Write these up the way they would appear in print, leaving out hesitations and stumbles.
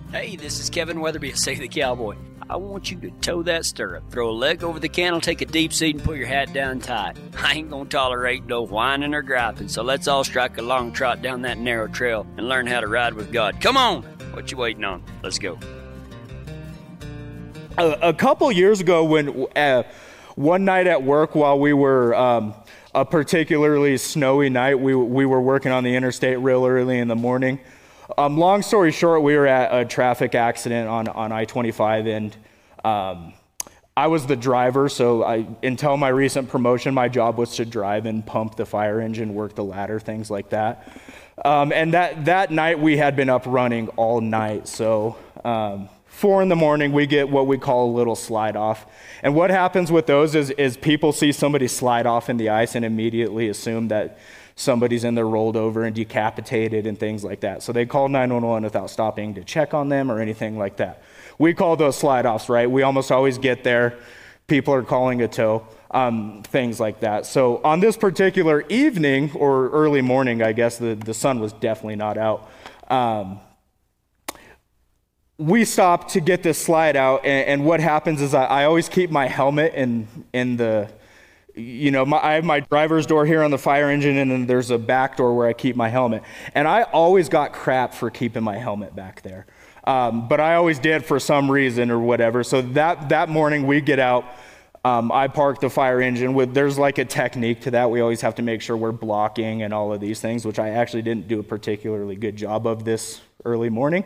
Hey, this is Kevin Weatherby of Say the Cowboy. I want you to toe that stirrup, throw a leg over the cantle, take a deep seat, and put your hat down tight. I ain't gonna tolerate no whining or griping, so let's all strike a long trot down that narrow trail and learn how to ride with God. Come on! What you waiting on? Let's go. A couple years ago, when one night at work while we were a particularly snowy night, we were working on the interstate real early in the morning. Long story short, we were at a traffic accident on I-25, and I was the driver, so until my recent promotion, my job was to drive and pump the fire engine, work the ladder, things like that. And that night, we had been up running all night, so 4 a.m, we get what we call a little slide off. And what happens with those is people see somebody slide off in the ice and immediately assume that somebody's in there rolled over and decapitated and things like that. So they call 911 without stopping to check on them or anything like that. We call those slide offs, right? We almost always get there. People are calling a tow, things like that. So on this particular evening or early morning, I guess the sun was definitely not out. We stopped to get this slide out, and what happens is I always keep my helmet in the, I have my driver's door here on the fire engine, and then there's a back door where I keep my helmet. And I always got crap for keeping my helmet back there. But I always did for some reason or whatever. So that morning we get out, I park the fire engine. There's like a technique to that. We always have to make sure we're blocking and all of these things, which I actually didn't do a particularly good job of this early morning.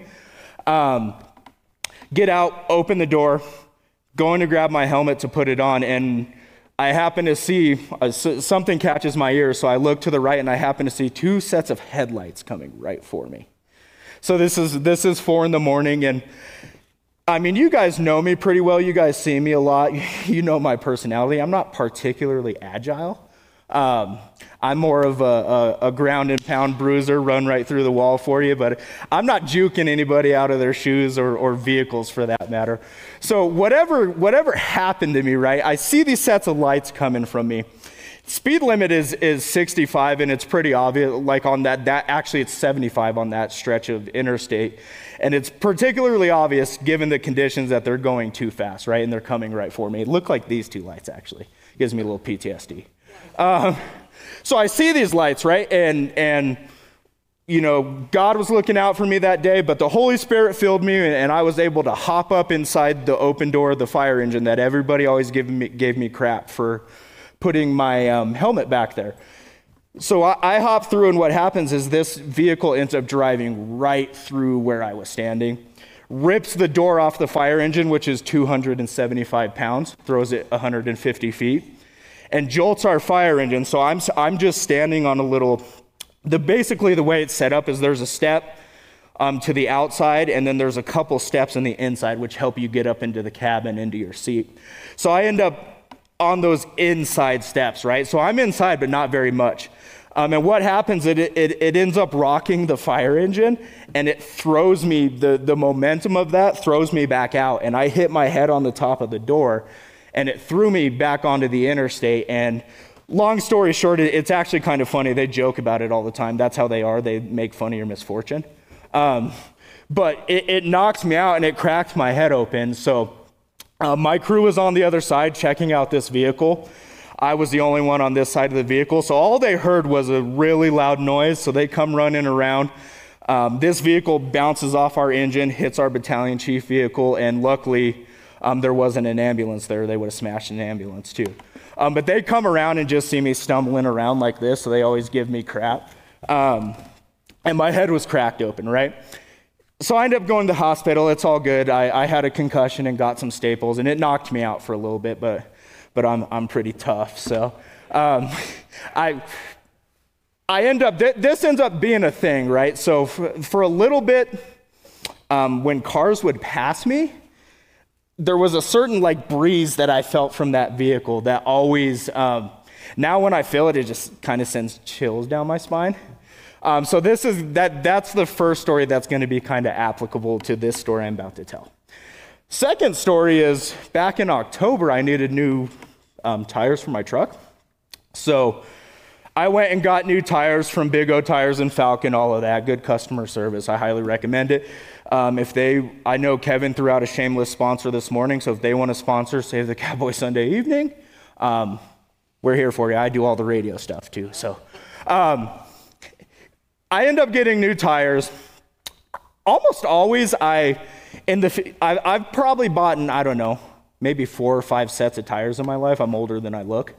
Get out, open the door, going to grab my helmet to put it on, and I happen to see something catches my ear, so I look to the right, and I happen to see 2 sets of headlights coming right for me. So this is 4 a.m, and I mean, you guys know me pretty well. You guys see me a lot. You know my personality. I'm not particularly agile. I'm more of a ground and pound bruiser, run right through the wall for you, but I'm not juking anybody out of their shoes or vehicles for that matter. So whatever happened to me, right? I see these sets of lights coming from me. Speed limit is 65, and it's pretty obvious, like on that actually it's 75 on that stretch of interstate. And it's particularly obvious given the conditions that they're going too fast, right? And they're coming right for me. It looked like these 2 lights actually. Gives me a little PTSD. So I see these lights, right? And God was looking out for me that day, but the Holy Spirit filled me, and I was able to hop up inside the open door of the fire engine that everybody always gave me crap for putting my helmet back there. So I hop through, and what happens is this vehicle ends up driving right through where I was standing, rips the door off the fire engine, which is 275 pounds, throws it 150 feet, and jolts our fire engine. So I'm just standing on a little, basically the way it's set up is there's a step to the outside, and then there's a couple steps on the inside which help you get up into the cabin, into your seat. So I end up on those inside steps, right? So I'm inside, but not very much. And what happens, it ends up rocking the fire engine, and it throws me, the momentum of that throws me back out, and I hit my head on the top of the door, and it threw me back onto the interstate. And long story short, it's actually kind of funny. They joke about it all the time. That's how they are. They make fun of your misfortune. But it knocked me out, and it cracked my head open. So my crew was on the other side checking out this vehicle. I was the only one on this side of the vehicle. So all they heard was a really loud noise. So they come running around. This vehicle bounces off our engine, hits our battalion chief vehicle, and luckily, there wasn't an ambulance there. They would have smashed an ambulance too. But they come around and just see me stumbling around like this, so they always give me crap. And my head was cracked open, right? So I ended up going to the hospital. It's all good. I had a concussion and got some staples, and it knocked me out for a little bit, but I'm pretty tough. So I end up, this ends up being a thing, right? So for a little bit, when cars would pass me, there was a certain breeze that I felt from that vehicle that always, now when I feel it, it just kind of sends chills down my spine. So that's the first story that's going to be kind of applicable to this story I'm about to tell. Second story is back in October, I needed new tires for my truck. So I went and got new tires from Big O Tires and Falcon, all of that. Good customer service. I highly recommend it. I know Kevin threw out a shameless sponsor this morning, so if they want to sponsor Save the Cowboy Sunday Evening, we're here for you. I do all the radio stuff too. So I end up getting new tires. Almost always I've probably bought, I don't know, maybe 4 or 5 sets of tires in my life. I'm older than I look.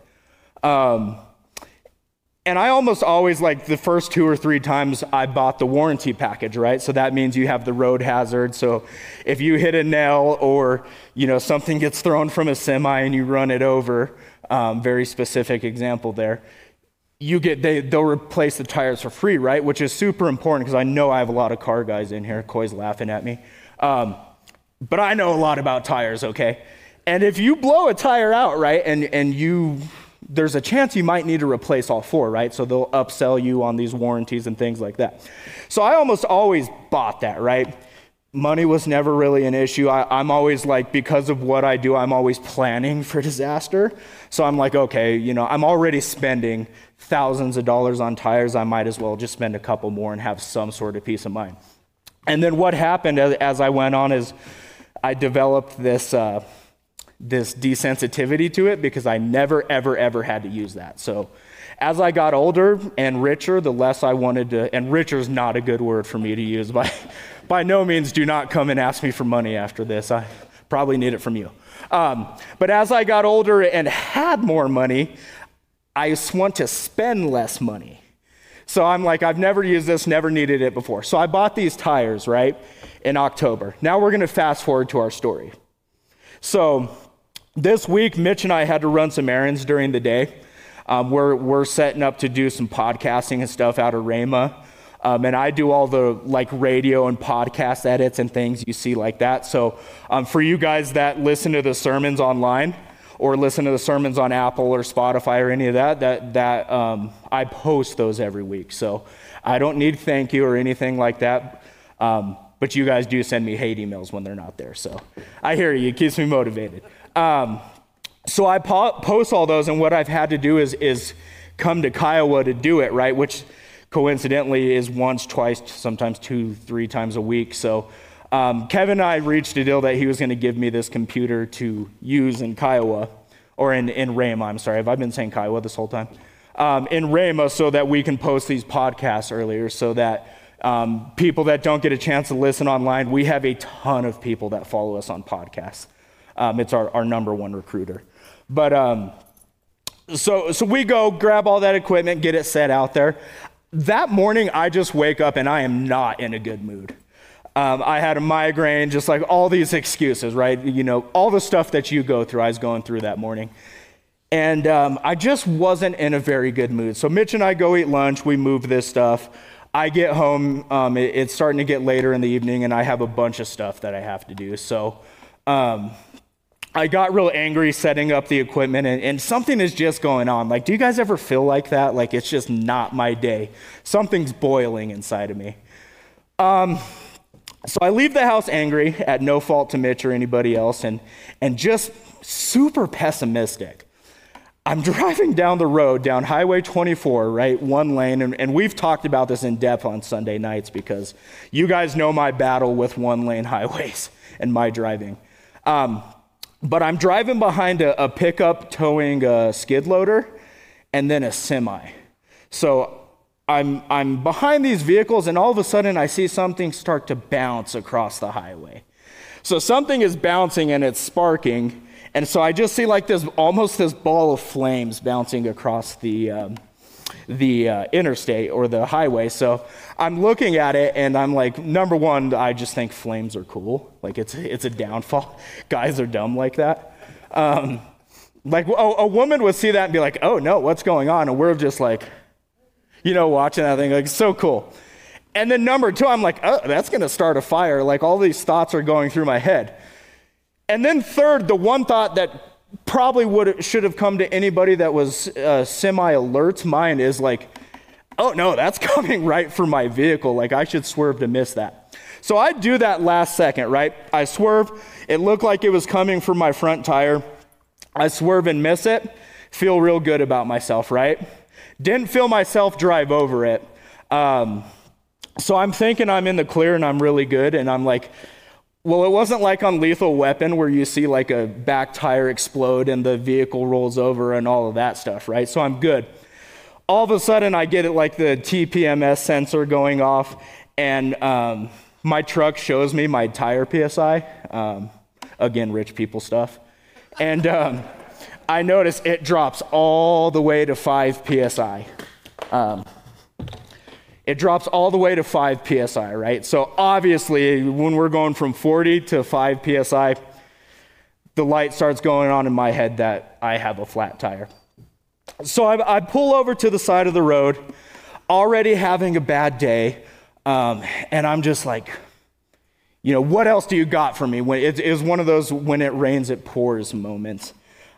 And I almost always, like the first 2 or 3 times, I bought the warranty package, right? So that means you have the road hazard. So if you hit a nail or, something gets thrown from a semi and you run it over, very specific example there, they'll replace the tires for free, right? Which is super important because I know I have a lot of car guys in here. Coy's laughing at me. But I know a lot about tires, okay? And if you blow a tire out, right, there's a chance you might need to replace all 4, right? So they'll upsell you on these warranties and things like that. So I almost always bought that, right? Money was never really an issue. I'm always like, because of what I do, I'm always planning for disaster. So I'm like, okay, I'm already spending thousands of dollars on tires. I might as well just spend a couple more and have some sort of peace of mind. And then what happened as I went on is I developed this desensitivity to it because I never, ever, ever had to use that. So as I got older and richer, the less I wanted to, and richer is not a good word for me to use. By no means do not come and ask me for money after this. I probably need it from you. But as I got older and had more money, I want to spend less money. So I'm like, I've never used this, never needed it before. So I bought these tires, right, in October. Now we're going to fast forward to our story. So this week, Mitch and I had to run some errands during the day. We're setting up to do some podcasting and stuff out of Rhema. And I do all the radio and podcast edits and things you see like that. So for you guys that listen to the sermons online or listen to the sermons on Apple or Spotify or any of that I post those every week. So I don't need thank you or anything like that. But you guys do send me hate emails when they're not there. So I hear you. It keeps me motivated. So I post all those, and what I've had to do is come to Kiowa to do it, right? Which coincidentally is once, twice, sometimes 2, 3 times a week. So Kevin and I reached a deal that he was going to give me this computer to use in Kiowa, or in Rhema, I'm sorry. Have I been saying Kiowa this whole time? In Rhema, so that we can post these podcasts earlier, so that people that don't get a chance to listen online, we have a ton of people that follow us on podcasts. It's our number one recruiter. But so we go grab all that equipment, get it set out there. That morning, I just wake up and I am not in a good mood. I had a migraine, just like all these excuses, right? All the stuff that you go through, I was going through that morning. And I just wasn't in a very good mood. So Mitch and I go eat lunch. We move this stuff. I get home. It's starting to get later in the evening, and I have a bunch of stuff that I have to do. So I got real angry setting up the equipment, and something is just going on. Like, do you guys ever feel like that? Like, it's just not my day. Something's boiling inside of me. So I leave the house angry, at no fault to Mitch or anybody else, and just super pessimistic. I'm driving down the road, down Highway 24, right, one lane, and we've talked about this in depth on Sunday nights because you guys know my battle with one-lane highways and my driving. But I'm driving behind a pickup towing a skid loader and then a semi. So I'm behind these vehicles, and all of a sudden I see something start to bounce across the highway. So something is bouncing and it's sparking, and so I just see like this ball of flames bouncing across the interstate or the highway. So I'm looking at it and I'm like, number one, I just think flames are cool. Like it's a downfall. Guys are dumb like that. Like a woman would see that and be like, oh no, what's going on? And we're just like, watching that thing, like, so cool. And then number two, I'm like, oh, that's going to start a fire. Like all these thoughts are going through my head. And then third, the one thought that probably should have come to anybody that was semi-alert's mind is like, oh no, that's coming right for my vehicle. Like I should swerve to miss that. So I do that last second, right? I swerve. It looked like it was coming from my front tire. I swerve and miss it. Feel real good about myself, right? Didn't feel myself drive over it. So I'm thinking I'm in the clear and I'm really good. And I'm like, well, it wasn't like on Lethal Weapon where you see like a back tire explode and the vehicle rolls over and all of that stuff, right? So I'm good. All of a sudden I get it like the TPMS sensor going off, and my truck shows me my tire PSI. Again, rich people stuff. And I notice it drops all the way to 5 PSI. It drops all the way to 5 PSI, right? So obviously, when we're going from 40 to 5 PSI, the light starts going on in my head that I have a flat tire. So I pull over to the side of the road, already having a bad day, and I'm just like, what else do you got for me? It was one of those when it rains, it pours moments.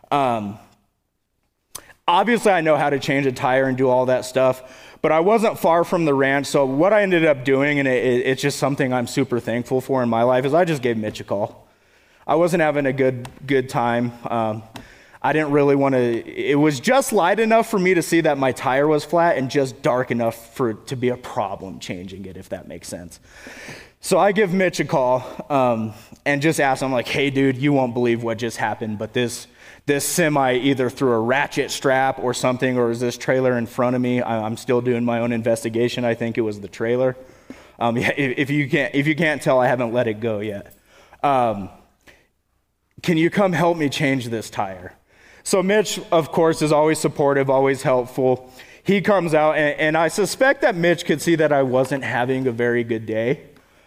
Obviously, I know how to change a tire and do all that stuff, but I wasn't far from the ranch, so what I ended up doing, and it's just something I'm super thankful for in my life, is I just gave Mitch a call. I wasn't having a good time. I didn't really want to, it was just light enough for me to see that my tire was flat and just dark enough for it to be a problem changing it, if that makes sense. So I give Mitch a call and just ask him, like, hey, dude, you won't believe what just happened, but this semi either threw a ratchet strap or something, or is this trailer in front of me? I'm still doing my own investigation. I think it was the trailer. If you can't tell, I haven't let it go yet. Can you come help me change this tire? So Mitch, of course, is always supportive, always helpful. He comes out, and I suspect that Mitch could see that I wasn't having a very good day.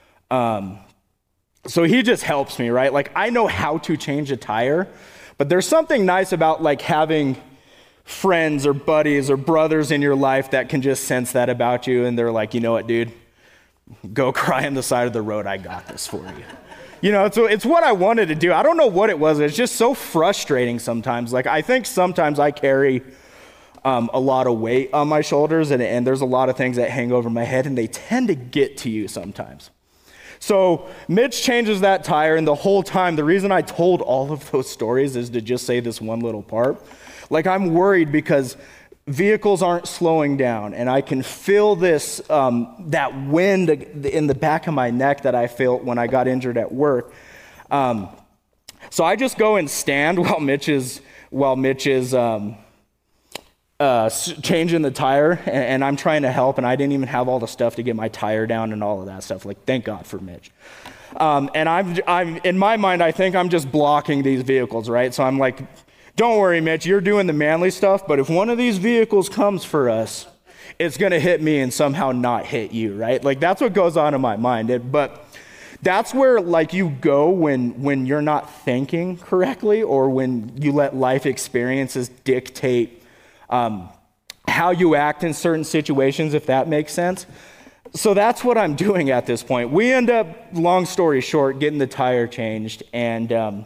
So he just helps me, right? Like, I know how to change a tire, but there's something nice about like having friends or buddies or brothers in your life that can just sense that about you, and they're like, you know what, dude, go cry on the side of the road. I got this for you. It's what I wanted to do. I don't know what it was. It's just so frustrating sometimes. Like, I think sometimes I carry a lot of weight on my shoulders, and there's a lot of things that hang over my head, and they tend to get to you sometimes. So Mitch changes that tire, and the whole time, the reason I told all of those stories is to just say this one little part. Like, I'm worried because vehicles aren't slowing down, and I can feel this, that wind in the back of my neck that I felt when I got injured at work. So I just go and stand while Mitch is changing the tire, and I'm trying to help, and I didn't even have all the stuff to get my tire down and all of that stuff. Like, thank God for Mitch. And I'm in my mind, I think I'm just blocking these vehicles, right? So I'm like, don't worry, Mitch, you're doing the manly stuff, but if one of these vehicles comes for us, it's going to hit me and somehow not hit you, right? Like, that's what goes on in my mind. But that's where, like, you go when you're not thinking correctly, or when you let life experiences dictate how you act in certain situations, if that makes sense. So that's what I'm doing at this point. We end up, long story short, getting the tire changed, and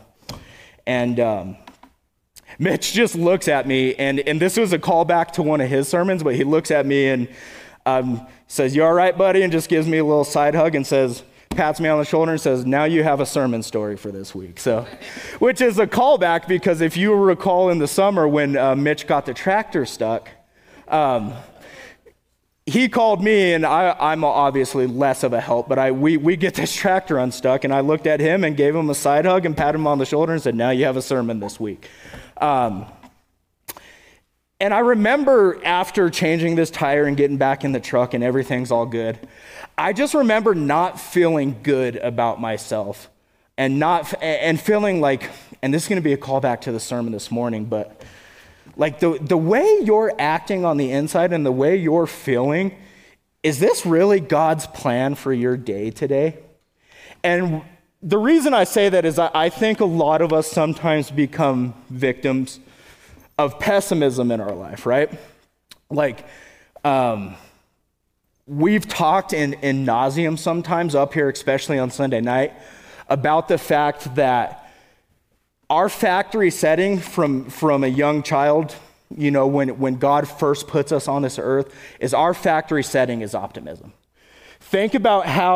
Mitch just looks at me, and this was a callback to one of his sermons, but he looks at me and says, "You all right, buddy?" and just gives me a little side hug and says, pats me on the shoulder and says, "Now you have a sermon story for this week." So, which is a callback, because if you recall in the summer when Mitch got the tractor stuck, he called me, and I'm obviously less of a help, but we get this tractor unstuck, and I looked at him and gave him a side hug and patted him on the shoulder and said, "Now you have a sermon this week." And I remember after changing this tire and getting back in the truck and everything's all good, I just remember not feeling good about myself, and feeling like, and this is going to be a callback to the sermon this morning, but like the way you're acting on the inside and the way you're feeling, is this really God's plan for your day today? And the reason I say that is I think a lot of us sometimes become victims of pessimism in our life, right? Like, we've talked in nauseum sometimes up here, especially on Sunday night, about the fact that our factory setting from a young child, when God first puts us on this earth, is our factory setting is optimism. Think about how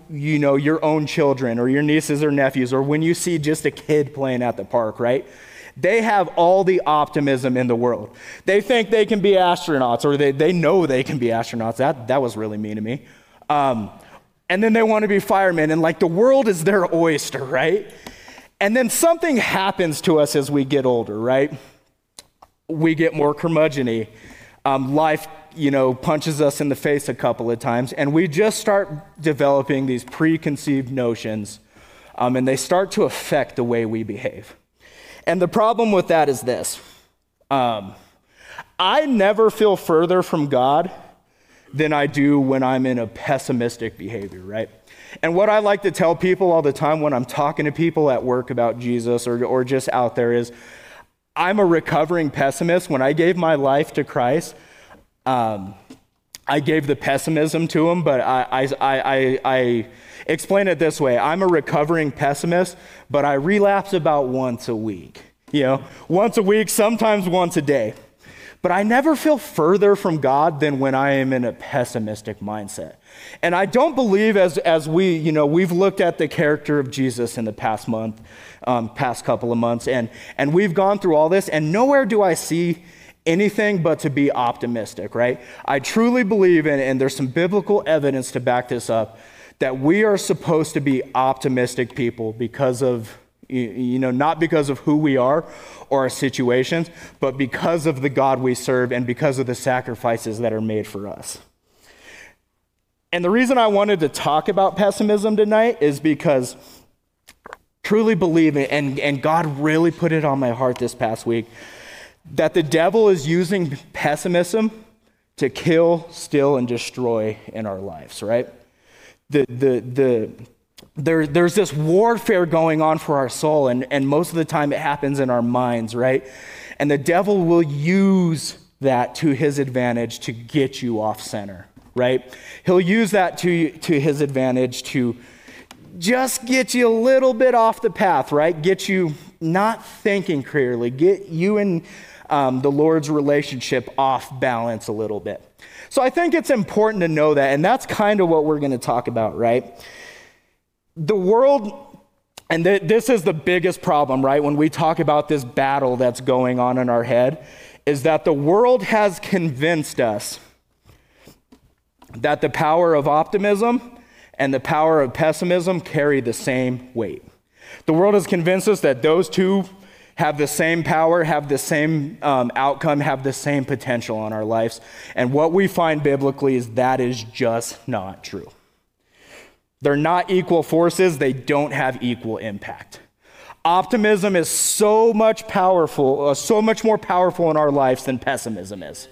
your own children or your nieces or nephews, or when you see just a kid playing at the park, right? They have all the optimism in the world. They think they can be astronauts, or they know they can be astronauts. That was really mean to me. And then they want to be firemen, and like the world is their oyster, right? And then something happens to us as we get older, right? We get more curmudgeon-y. Life, punches us in the face a couple of times, and we just start developing these preconceived notions, and they start to affect the way we behave. And the problem with that is this. I never feel further from God than I do when I'm in a pessimistic behavior, right? And what I like to tell people all the time when I'm talking to people at work about Jesus or just out there is, I'm a recovering pessimist. When I gave my life to Christ, I gave the pessimism to him, but I explain it this way. I'm a recovering pessimist, but I relapse about once a week. Once a week, sometimes once a day. But I never feel further from God than when I am in a pessimistic mindset. And I don't believe as we've looked at the character of Jesus in the past couple of months, and we've gone through all this, and nowhere do I see anything but to be optimistic, right? I truly believe, and there's some biblical evidence to back this up, that we are supposed to be optimistic people because of, not because of who we are or our situations, but because of the God we serve and because of the sacrifices that are made for us. And the reason I wanted to talk about pessimism tonight is because I truly believe it, and God really put it on my heart this past week, that the devil is using pessimism to kill, steal, and destroy in our lives, right? There's this warfare going on for our soul, and most of the time it happens in our minds, right? And the devil will use that to his advantage to get you off center, right? He'll use that to his advantage to just get you a little bit off the path, right? Get you not thinking clearly, get you and the Lord's relationship off balance a little bit. So I think it's important to know that, and that's kind of what we're going to talk about, right? The world, and this is the biggest problem, right? When we talk about this battle that's going on in our head, is that the world has convinced us that the power of optimism and the power of pessimism carry the same weight. The world has convinced us that those two have the same power, have the same outcome, have the same potential on our lives. And what we find biblically is that is just not true. They're not equal forces. They don't have equal impact. Optimism is so much more powerful in our lives than pessimism is.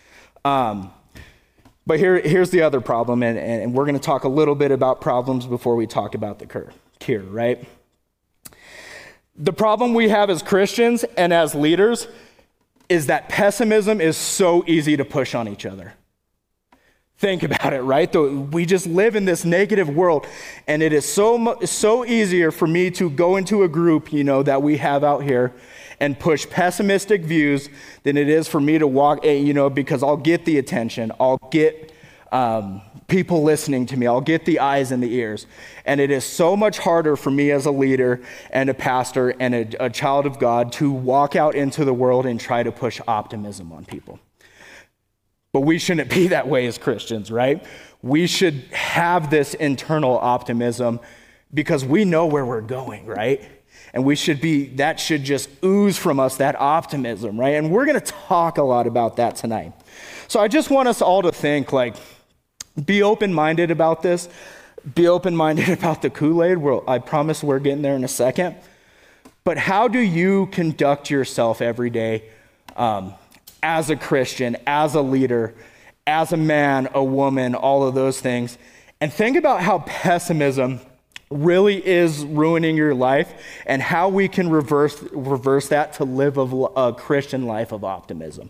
But here's the other problem, and we're going to talk a little bit about problems before we talk about the cure, right? The problem we have as Christians and as leaders is that pessimism is so easy to push on each other. Think about it, right? We just live in this negative world, and it is so easier for me to go into a group, that we have out here and push pessimistic views than it is for me to walk, because I'll get the attention, I'll get people listening to me, I'll get the eyes and the ears. And it is so much harder for me as a leader and a pastor and a child of God to walk out into the world and try to push optimism on people. But we shouldn't be that way as Christians, right? We should have this internal optimism because we know where we're going, right? And that should just ooze from us, that optimism, right? And we're going to talk a lot about that tonight. So I just want us all to think, be open-minded about this. Be open-minded about the Kool-Aid. I promise we're getting there in a second. But how do you conduct yourself every day as a Christian, as a leader, as a man, a woman, all of those things? And think about how pessimism really is ruining your life and how we can reverse that to live a Christian life of optimism.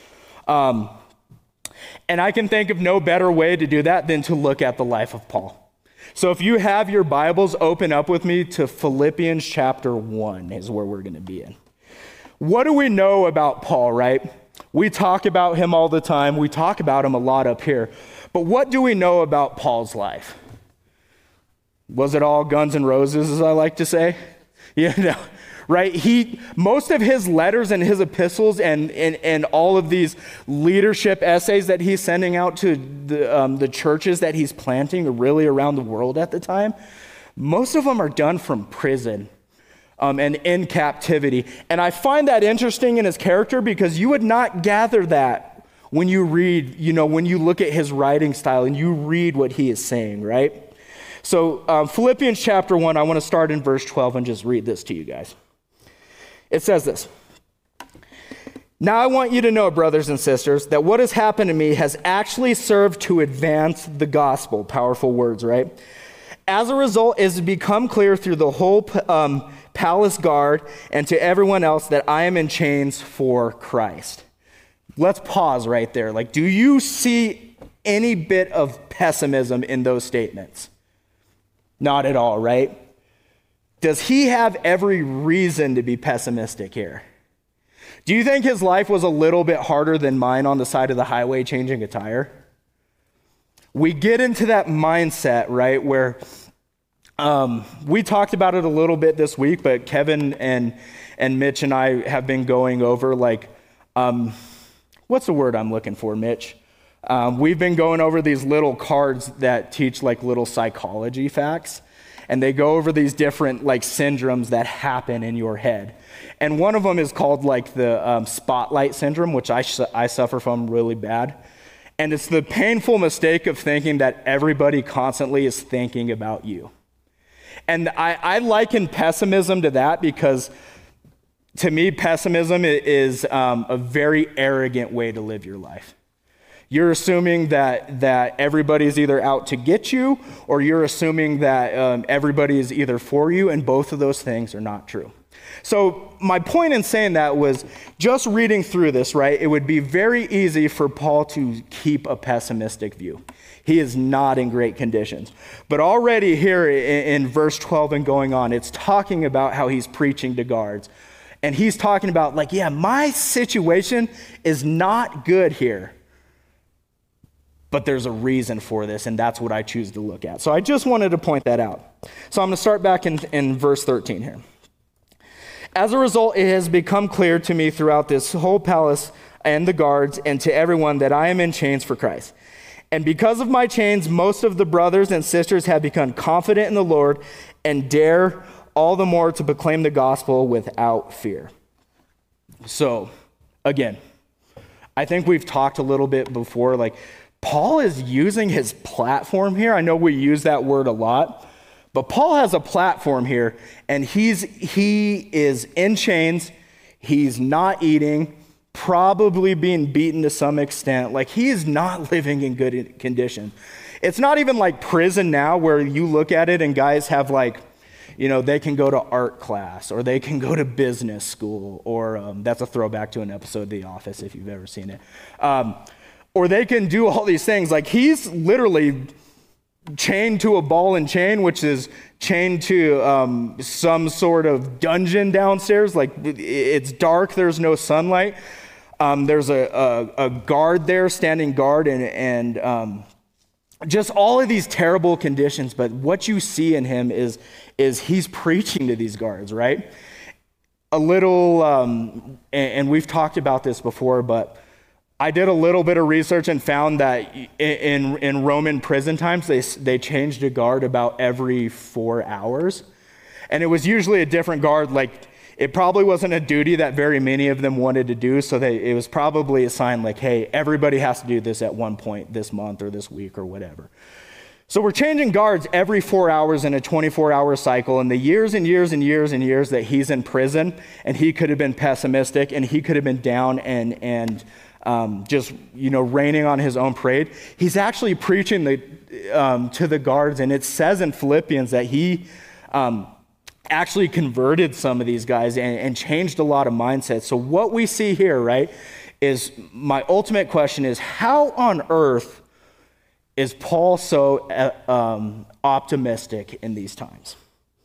And I can think of no better way to do that than to look at the life of Paul. So if you have your Bibles, open up with me to Philippians chapter 1 is where we're going to be in. What do we know about Paul, right? We talk about him all the time. We talk about him a lot up here. But what do we know about Paul's life? Was it all Guns N' Roses, as I like to say? You know, right? Most of his letters and his epistles and all of these leadership essays that he's sending out to the churches that he's planting really around the world at the time, most of them are done from prison and in captivity. And I find that interesting in his character because you would not gather that when you read, when you look at his writing style and you read what he is saying, right? So Philippians chapter 1, I want to start in verse 12 and just read this to you guys. It says this: "Now I want you to know, brothers and sisters, that what has happened to me has actually served to advance the gospel." Powerful words, right? "As a result, it has become clear through the whole palace guard and to everyone else that I am in chains for Christ." Let's pause right there. Like, do you see any bit of pessimism in those statements? Not at all, right? Does he have every reason to be pessimistic here? Do you think his life was a little bit harder than mine on the side of the highway changing a tire? We get into that mindset, right, where we talked about it a little bit this week, but Kevin and Mitch and I have been going over, like, what's the word I'm looking for, Mitch? We've been going over these little cards that teach, like, little psychology facts. And they go over these different, like, syndromes that happen in your head. And one of them is called, like, the spotlight syndrome, which I suffer from really bad. And it's the painful mistake of thinking that everybody constantly is thinking about you. And I liken pessimism to that because, to me, pessimism is a very arrogant way to live your life. You're assuming that everybody is either out to get you, or you're assuming that everybody is either for you, and both of those things are not true. So my point in saying that was, just reading through this, right, it would be very easy for Paul to keep a pessimistic view. He is not in great conditions. But already here in verse 12 and going on, it's talking about how he's preaching to guards. And he's talking about, like, yeah, my situation is not good here. But there's a reason for this, and that's what I choose to look at. So I just wanted to point that out. So I'm going to start back in verse 13 here. "As a result, it has become clear to me throughout this whole palace and the guards and to everyone that I am in chains for Christ. And because of my chains, most of the brothers and sisters have become confident in the Lord and dare all the more to proclaim the gospel without fear." So, again, I think we've talked a little bit before, like, Paul is using his platform here. I know we use that word a lot, but Paul has a platform here, and he is in chains. He's not eating, probably being beaten to some extent. Like, he is not living in good condition. It's not even like prison now where you look at it and guys have, like, they can go to art class, or they can go to business school, or that's a throwback to an episode of The Office if you've ever seen it. Or they can do all these things. Like, he's literally chained to a ball and chain, which is chained to some sort of dungeon downstairs. Like, it's dark, there's no sunlight. There's a guard there, standing guard, and just all of these terrible conditions. But what you see in him is he's preaching to these guards, right? A little, and we've talked about this before, but I did a little bit of research and found that in Roman prison times, they changed a guard about every 4 hours. And it was usually a different guard. Like, it probably wasn't a duty that very many of them wanted to do. So it was probably assigned, like, hey, everybody has to do this at one point this month or this week or whatever. So we're changing guards every 4 hours in a 24-hour cycle. And the years and years and years and years that he's in prison, and he could have been pessimistic, and he could have been down and just, raining on his own parade. He's actually preaching to the guards, and it says in Philippians that he actually converted some of these guys and changed a lot of mindsets. So what we see here, right, is my ultimate question is, how on earth is Paul so optimistic in these times?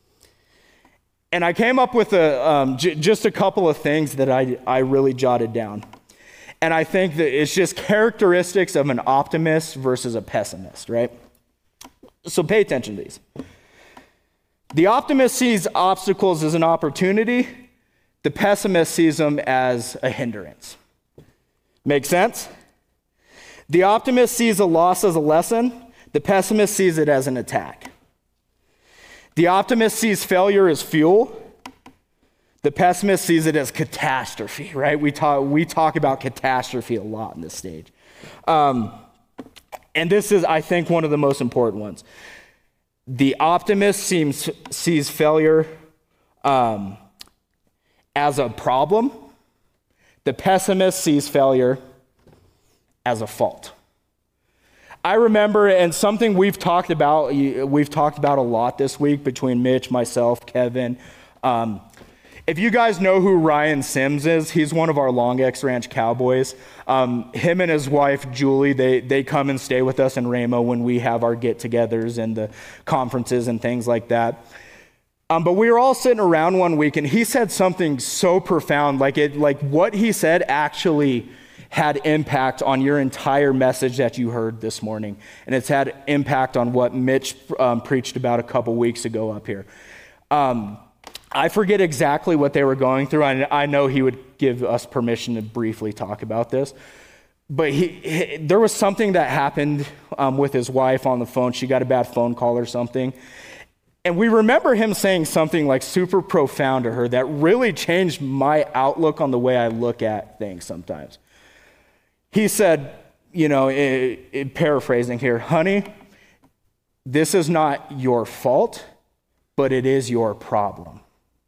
And I came up with just a couple of things that I really jotted down. And I think that it's just characteristics of an optimist versus a pessimist, right? So pay attention to these. The optimist sees obstacles as an opportunity. The pessimist sees them as a hindrance. Make sense? The optimist sees a loss as a lesson. The pessimist sees it as an attack. The optimist sees failure as fuel. The pessimist sees it as catastrophe, right? We talk about catastrophe a lot in this stage. And this is, I think, one of the most important ones. The optimist sees failure as a problem. The pessimist sees failure as a fault. I remember, and something we've talked about a lot this week between Mitch, myself, Kevin. If you guys know who Ryan Sims is, he's one of our Long X Ranch Cowboys. Him and his wife, Julie, they come and stay with us in Ramo when we have our get-togethers and the conferences and things like that. But we were all sitting around one week, and he said something so profound, like what he said actually had impact on your entire message that you heard this morning. And it's had impact on what Mitch preached about a couple weeks ago up here. I forget exactly what they were going through. I know he would give us permission to briefly talk about this. But there was something that happened with his wife on the phone. She got a bad phone call or something. And we remember him saying something like super profound to her that really changed my outlook on the way I look at things sometimes. He said, paraphrasing here, honey, this is not your fault, but it is your problem.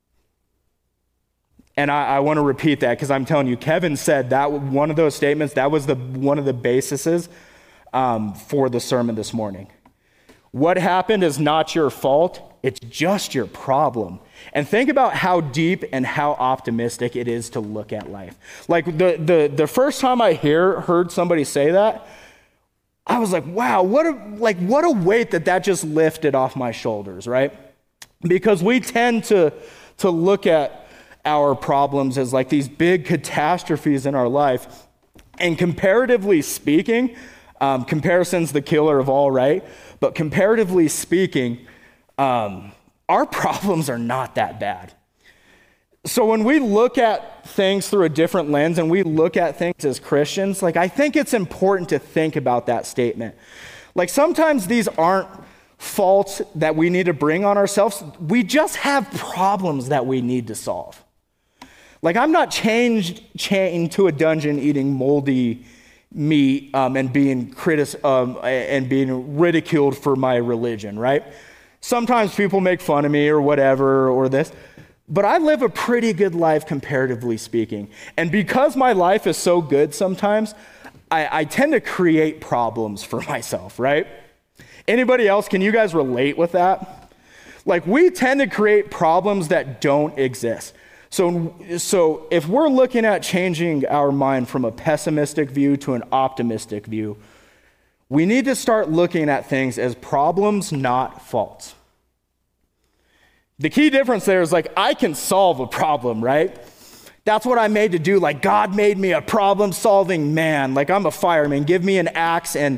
And I want to repeat that because I'm telling you, Kevin said that one of those statements, that was one of the bases for the sermon this morning. What happened is not your fault, it's just your problem. And think about how deep and how optimistic it is to look at life. Like the first time I heard somebody say that, I was like, wow, what a weight that just lifted off my shoulders, right? Because we tend to look at our problems as like these big catastrophes in our life. And comparatively speaking, comparison's the killer of all, right? But comparatively speaking, our problems are not that bad. So when we look at things through a different lens and we look at things as Christians, like I think it's important to think about that statement. Like sometimes these aren't faults that we need to bring on ourselves. We just have problems that we need to solve. Like I'm not chained to a dungeon eating moldy meat and being and being ridiculed for my religion, right? Sometimes people make fun of me or whatever or this, but I live a pretty good life comparatively speaking. And because my life is so good sometimes, I tend to create problems for myself, right? Anybody else, can you guys relate with that? Like we tend to create problems that don't exist. So if we're looking at changing our mind from a pessimistic view to an optimistic view, we need to start looking at things as problems, not faults. The key difference there is like, I can solve a problem, right? That's what I'm made to do. Like God made me a problem-solving man. Like I'm a fireman. Give me an axe and,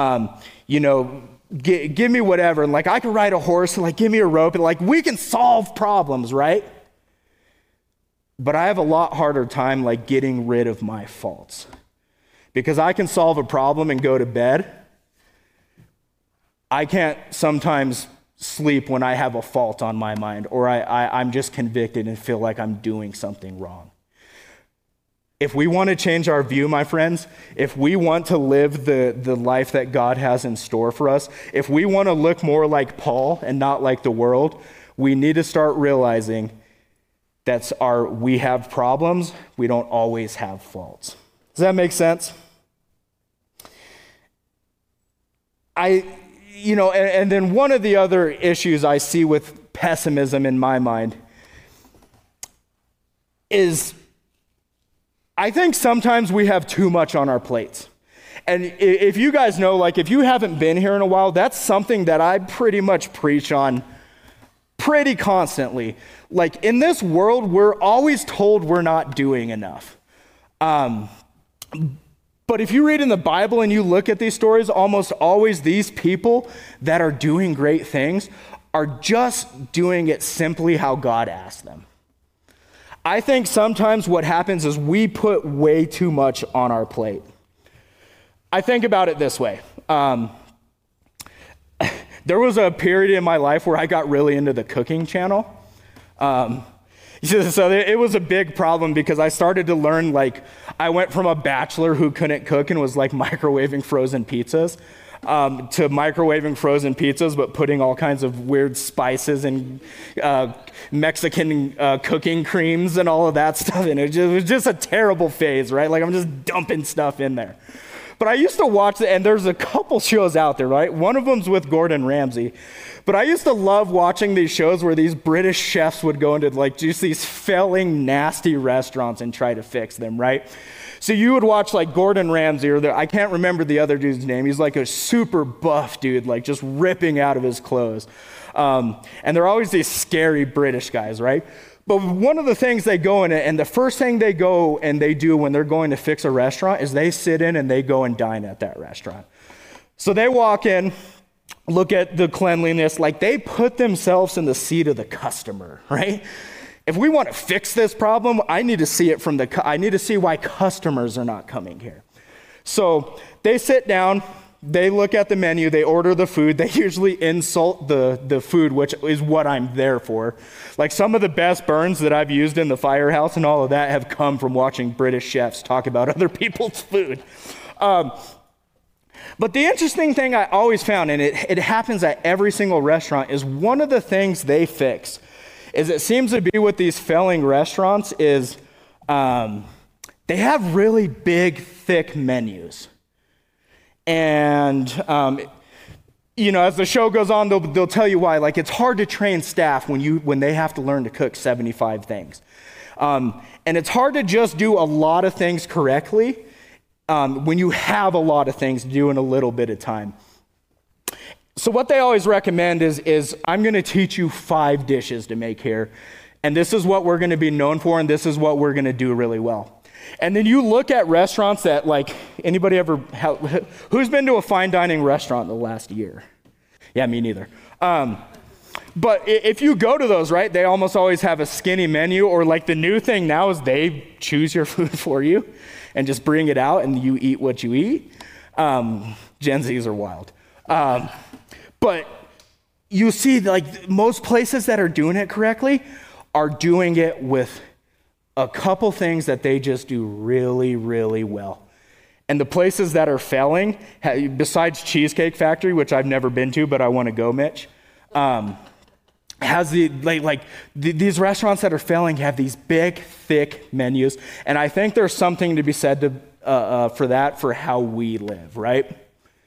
give me whatever. And like I can ride a horse and like give me a rope and like we can solve problems, right? But I have a lot harder time like getting rid of my faults. Because I can solve a problem and go to bed. I can't sometimes sleep when I have a fault on my mind or I'm just convicted and feel like I'm doing something wrong. If we want to change our view, my friends, if we want to live the life that God has in store for us, if we want to look more like Paul and not like the world, we need to start realizing we have problems, we don't always have faults. Does that make sense? And then one of the other issues I see with pessimism in my mind is I think sometimes we have too much on our plates. And if you guys know, like if you haven't been here in a while, that's something that I pretty much preach on pretty constantly. Like in this world, we're always told we're not doing enough. But if you read in the Bible and you look at these stories, almost always these people that are doing great things are just doing it simply how God asked them. I think sometimes what happens is we put way too much on our plate. I think about it this way. There was a period in my life where I got really into the cooking channel. So it was a big problem because I started to learn, like, I went from a bachelor who couldn't cook and was like microwaving frozen pizzas to microwaving frozen pizzas, but putting all kinds of weird spices and Mexican cooking creams and all of that stuff in it. It was just a terrible phase, right? Like, I'm just dumping stuff in there. But I used to watch and there's a couple shows out there, right? One of them's with Gordon Ramsay. But I used to love watching these shows where these British chefs would go into like just these failing, nasty restaurants and try to fix them, right? So you would watch like Gordon Ramsay, or I can't remember the other dude's name. He's like a super buff dude, like just ripping out of his clothes. And they're always these scary British guys, right? But one of the things they go in, and the first thing they go and they do when they're going to fix a restaurant is they sit in and they go and dine at that restaurant. So they walk in, look at the cleanliness, like they put themselves in the seat of the customer, right? If we want to fix this problem, I need to see it I need to see why customers are not coming here. So they sit down, they look at the menu, they order the food, they usually insult the food, which is what I'm there for. Like some of the best burns that I've used in the firehouse and all of that have come from watching British chefs talk about other people's food. But the interesting thing I always found, and it happens at every single restaurant, is one of the things they fix is it seems to be with these failing restaurants is they have really big, thick menus. And, as the show goes on, they'll tell you why. Like, it's hard to train staff when they have to learn to cook 75 things. And it's hard to just do a lot of things correctly when you have a lot of things to do in a little bit of time. So what they always recommend is I'm going to teach you 5 dishes to make here. And this is what we're going to be known for, and this is what we're going to do really well. And then you look at restaurants that, like, who's been to a fine dining restaurant in the last year? Yeah, me neither. But if you go to those, right, they almost always have a skinny menu, or like the new thing now is they choose your food for you and just bring it out and you eat what you eat. Gen Zs are wild. But you see, like, most places that are doing it correctly are doing it with a couple things that they just do really, really well. And the places that are failing, besides Cheesecake Factory, which I've never been to, but I want to go, Mitch, has these restaurants that are failing have these big, thick menus. And I think there's something to be said for how we live, right?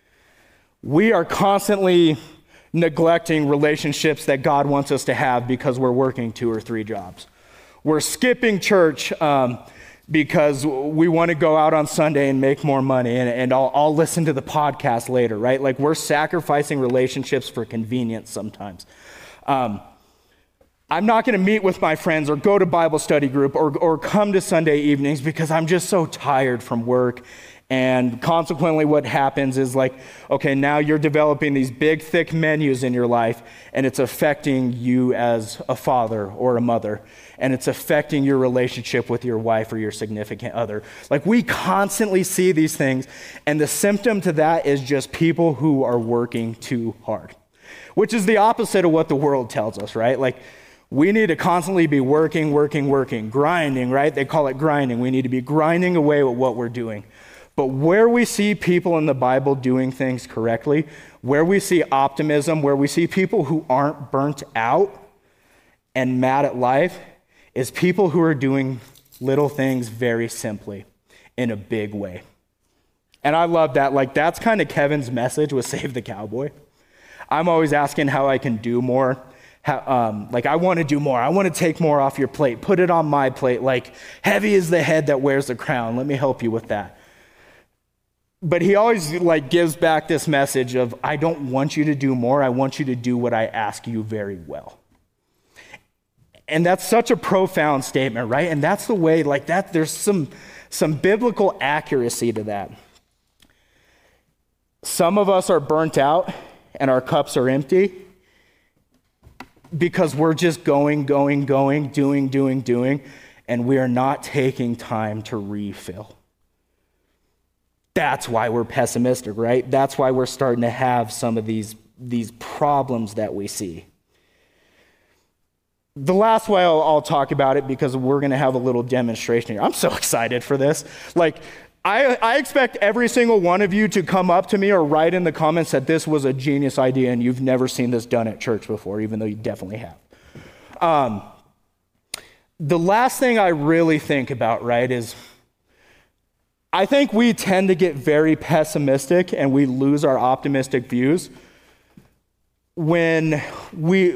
We are constantly neglecting relationships that God wants us to have because we're working 2 or 3 jobs. We're skipping church because we want to go out on Sunday and make more money, and I'll listen to the podcast later, right? Like, we're sacrificing relationships for convenience sometimes. I'm not going to meet with my friends or go to Bible study group or come to Sunday evenings because I'm just so tired from work. And consequently, what happens is, like, okay, now you're developing these big, thick menus in your life, and it's affecting you as a father or a mother, and it's affecting your relationship with your wife or your significant other. Like, we constantly see these things, and the symptom to that is just people who are working too hard, which is the opposite of what the world tells us, right? Like, we need to constantly be working, grinding, right? They call it grinding. We need to be grinding away at what we're doing. But where we see people in the Bible doing things correctly, where we see optimism, where we see people who aren't burnt out and mad at life, is people who are doing little things very simply in a big way. And I love that. Like, that's kind of Kevin's message with Save the Cowboy. I'm always asking how I can do more. I want to do more. I want to take more off your plate. Put it on my plate. Like, heavy is the head that wears the crown. Let me help you with that. But he always, like, gives back this message of, I don't want you to do more. I want you to do what I ask you very well. And that's such a profound statement, right? And that's the way, like, that there's some biblical accuracy to that. Some of us are burnt out and our cups are empty. because we're just going, doing, and we are not taking time to refill. That's why we're pessimistic, right? That's why we're starting to have some of these problems that we see. The last way I'll talk about it, because we're going to have a little demonstration here. I'm so excited for this. Like, I expect every single one of you to come up to me or write in the comments that this was a genius idea and you've never seen this done at church before, even though you definitely have. The last thing I really think about, right, is I think we tend to get very pessimistic and we lose our optimistic views when we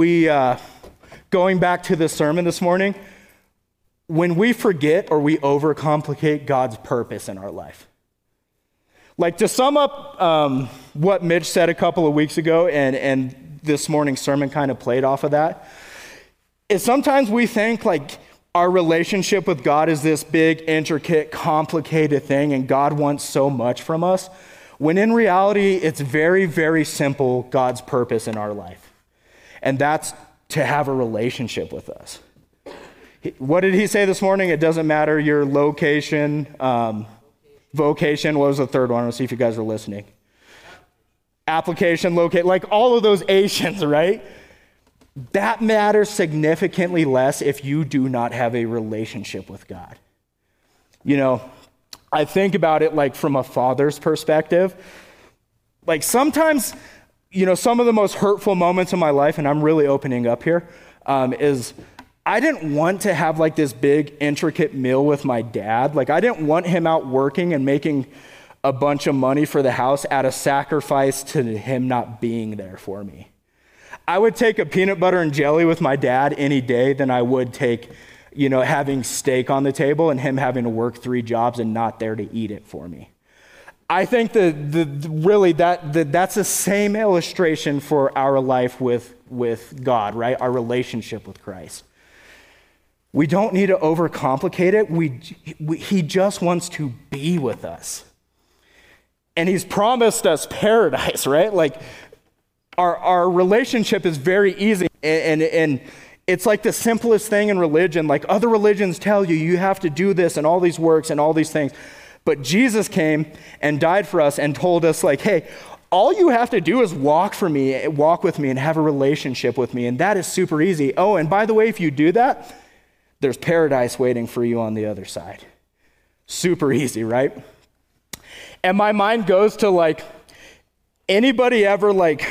going back to the sermon this morning, when we forget or we overcomplicate God's purpose in our life. Like, to sum up what Mitch said a couple of weeks ago, and this morning's sermon kind of played off of that, is sometimes we think like our relationship with God is this big, intricate, complicated thing, and God wants so much from us, when in reality, it's very, very simple, God's purpose in our life. And that's to have a relationship with us. What did he say this morning? It doesn't matter your location, vocation. What was the third one? Let's see if you guys are listening. Application, locate, like all of those Asians, right? That matters significantly less if you do not have a relationship with God. You know, I think about it like from a father's perspective. Like sometimes, you know, some of the most hurtful moments in my life, and I'm really opening up here, is I didn't want to have like this big intricate meal with my dad. Like I didn't want him out working and making a bunch of money for the house at a sacrifice to him not being there for me. I would take a peanut butter and jelly with my dad any day than I would take, you know, having steak on the table and him having to work 3 jobs and not there to eat it for me. I think that's the same illustration for our life with God, right? Our relationship with Christ. We don't need to overcomplicate it. He just wants to be with us. And he's promised us paradise, right? Like our relationship is very easy. And it's like the simplest thing in religion. Like other religions tell you, you have to do this and all these works and all these things. But Jesus came and died for us and told us like, hey, all you have to do is walk with me and have a relationship with me. And that is super easy. Oh, and by the way, if you do that, there's paradise waiting for you on the other side. Super easy, right? And my mind goes to like, anybody ever like,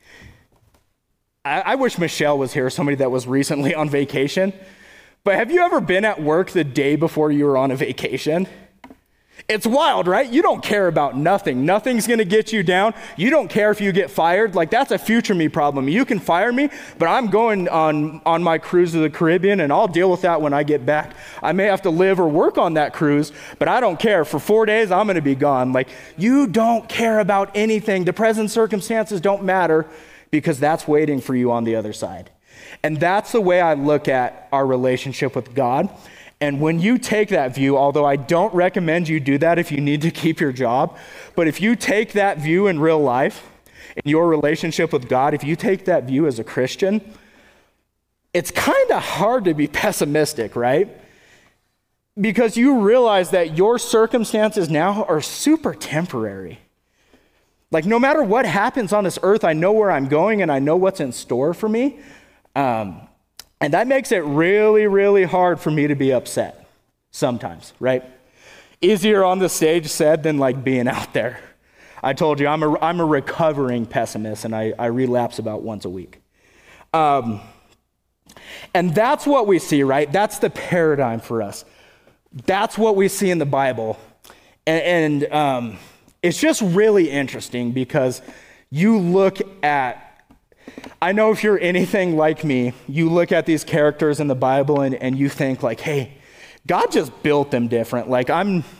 I wish Michelle was here, somebody that was recently on vacation, but have you ever been at work the day before you were on a vacation? It's wild, right? You don't care about nothing. Nothing's going to get you down. You don't care if you get fired. Like that's a future me problem. You can fire me, but I'm going on my cruise to the Caribbean and I'll deal with that when I get back. I may have to live or work on that cruise, but I don't care. For 4 days, I'm going to be gone. Like you don't care about anything. The present circumstances don't matter because that's waiting for you on the other side. And that's the way I look at our relationship with God. And when you take that view, although I don't recommend you do that if you need to keep your job, but if you take that view in real life, in your relationship with God, if you take that view as a Christian, it's kind of hard to be pessimistic, right? Because you realize that your circumstances now are super temporary. Like no matter what happens on this earth, I know where I'm going and I know what's in store for me. And that makes it really, really hard for me to be upset sometimes, right? Easier on the stage said than like being out there. I told you, I'm a recovering pessimist and I relapse about once a week. And that's what we see, right? That's the paradigm for us. That's what we see in the Bible. And it's just really interesting because you look at, I know if you're anything like me, you look at these characters in the Bible and you think like, hey, God just built them different. Like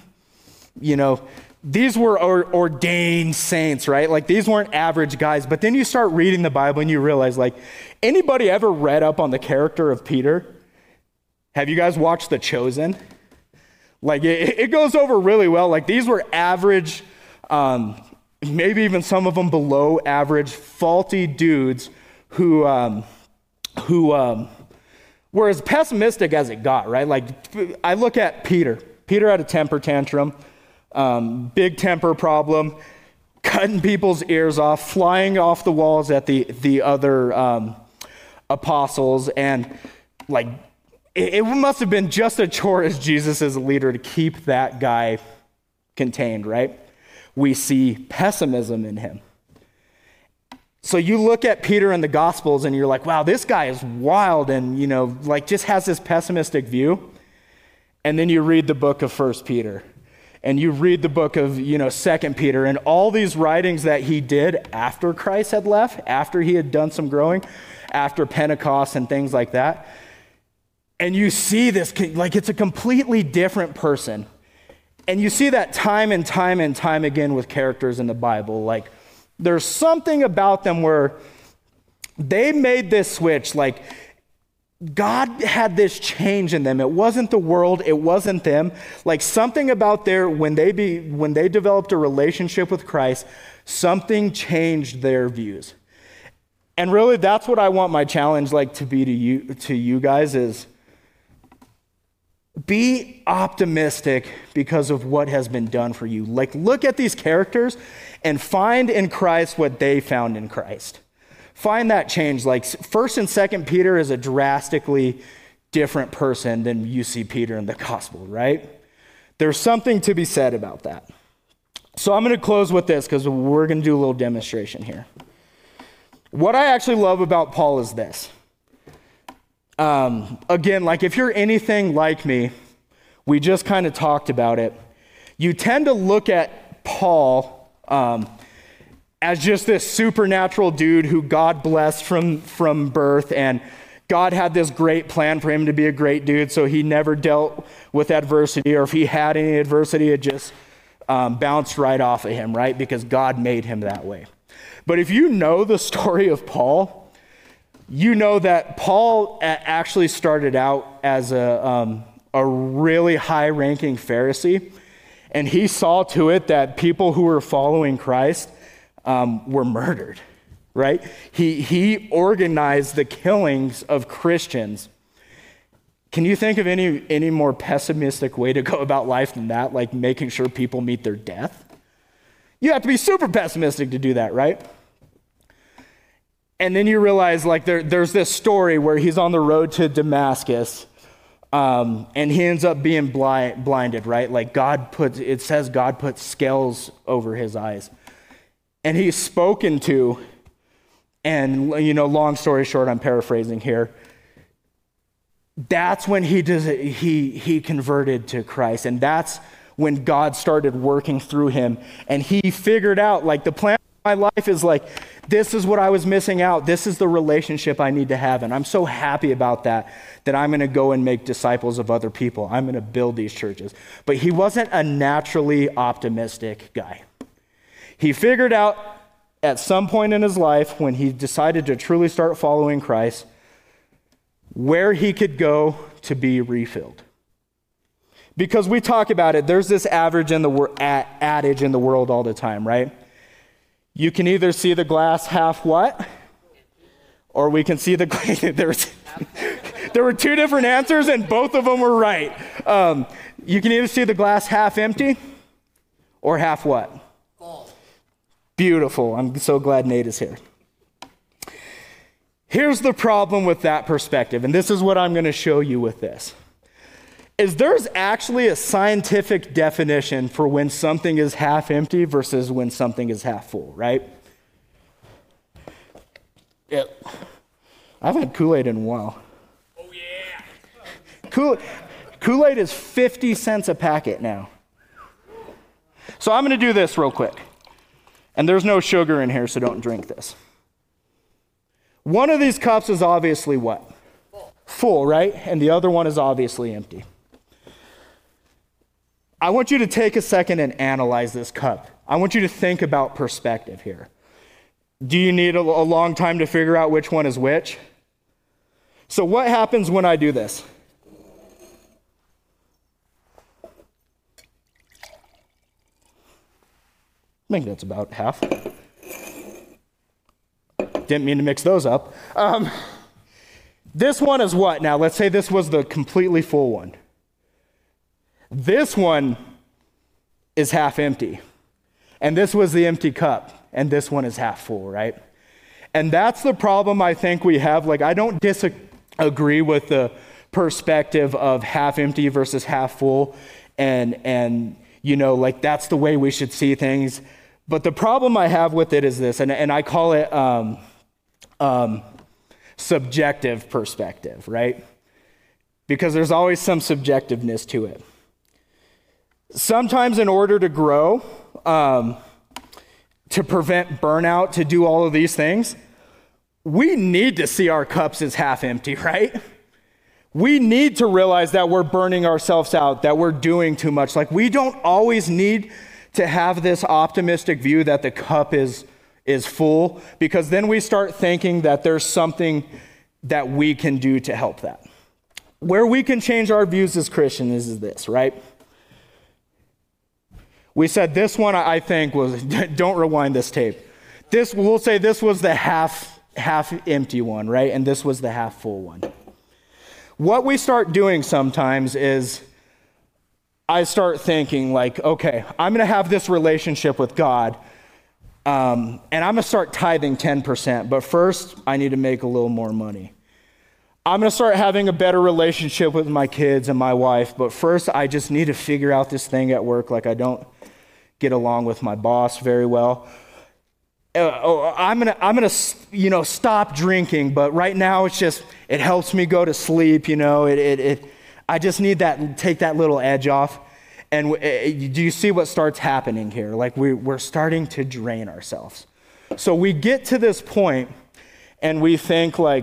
these were ordained saints, right? Like these weren't average guys. But then you start reading the Bible and you realize like, anybody ever read up on the character of Peter? Have you guys watched The Chosen? Like it goes over really well. Like these were average, maybe even some of them below average, faulty dudes who who were as pessimistic as it got, right? Like, I look at Peter. Peter had a temper tantrum, big temper problem, cutting people's ears off, flying off the walls at the other apostles, and like, it must have been just a chore as Jesus as a leader to keep that guy contained, right? We see pessimism in him. So you look at Peter in the Gospels and you're like, wow, this guy is wild and, like just has this pessimistic view. And then you read the book of 1 Peter and you read the book of, 2 Peter and all these writings that he did after Christ had left, after he had done some growing, after Pentecost and things like that. And you see this, like it's a completely different person. And you see that time and time and time again with characters in the Bible. Like there's something about them where they made this switch. Like God had this change in them. It wasn't the world. It wasn't them. Like something about when they developed a relationship with Christ, something changed their views. And really that's what I want my challenge like to be to you guys is, be optimistic because of what has been done for you. Like, look at these characters and find in Christ what they found in Christ. Find that change. Like, 1 and 2 Peter is a drastically different person than you see Peter in the gospel, right? There's something to be said about that. So I'm going to close with this because we're going to do a little demonstration here. What I actually love about Paul is this. Again, like if you're anything like me, we just kind of talked about it. You tend to look at Paul as just this supernatural dude who God blessed from birth, and God had this great plan for him to be a great dude, so he never dealt with adversity, or if he had any adversity, it just bounced right off of him, right? Because God made him that way. But if you know the story of Paul, you know that Paul actually started out as a really high-ranking Pharisee, and he saw to it that people who were following Christ were murdered, right? He organized the killings of Christians. Can you think of any more pessimistic way to go about life than that, like making sure people meet their death? You have to be super pessimistic to do that, right? And then you realize like there's this story where he's on the road to Damascus, and he ends up being blinded, right? Like it says God put scales over his eyes. And he's spoken to, and long story short, I'm paraphrasing here. That's when he converted to Christ, and that's when God started working through him, and he figured out like the plan of my life is like, this is what I was missing out. This is the relationship I need to have. And I'm so happy about that I'm going to go and make disciples of other people. I'm going to build these churches. But he wasn't a naturally optimistic guy. He figured out at some point in his life when he decided to truly start following Christ, where he could go to be refilled. Because we talk about it, there's this adage in the world all the time, right? You can either see the glass half what? Or we can see the glass. There were two different answers and both of them were right. You can either see the glass half empty or half what? Full. Beautiful. I'm so glad Nate is here. Here's the problem with that perspective, and this is what I'm going to show you with this. Is there's actually a scientific definition for when something is half empty versus when something is half full, right? Yeah. I haven't had Kool-Aid in a while. Oh, yeah. Kool-Aid is 50 cents a packet now. So I'm going to do this real quick. And there's no sugar in here, so don't drink this. One of these cups is obviously what? Full, right? And the other one is obviously empty. I want you to take a second and analyze this cup. I want you to think about perspective here. Do you need a long time to figure out which one is which? So what happens when I do this? I think that's about half. Didn't mean to mix those up. This one is what now? Let's say this was the completely full one. This one is half empty. And this was the empty cup. And this one is half full, right? And that's the problem I think we have. Like, I don't disagree with the perspective of half empty versus half full. And you know, like, that's the way we should see things. But the problem I have with it is this, and I call it subjective perspective, right? Because there's always some subjectiveness to it. Sometimes in order to grow, to prevent burnout, to do all of these things, we need to see our cups as half empty, right? We need to realize that we're burning ourselves out, that we're doing too much. Like, we don't always need to have this optimistic view that the cup is full, because then we start thinking that there's something that we can do to help that. Where we can change our views as Christians is this, right? We said this one, I think, was, don't rewind this tape. We'll say this was the half empty one, right? And this was the half full one. What we start doing sometimes is I start thinking like, okay, I'm going to have this relationship with God, and I'm going to start tithing 10%, but first I need to make a little more money. I'm going to start having a better relationship with my kids and my wife, but first I just need to figure out this thing at work, like I don't get along with my boss very well. I'm gonna stop drinking, but right now it helps me go to sleep. I just need take that little edge off. And do you see what starts happening here? Like, we're starting to drain ourselves. So we get to this point and we think like,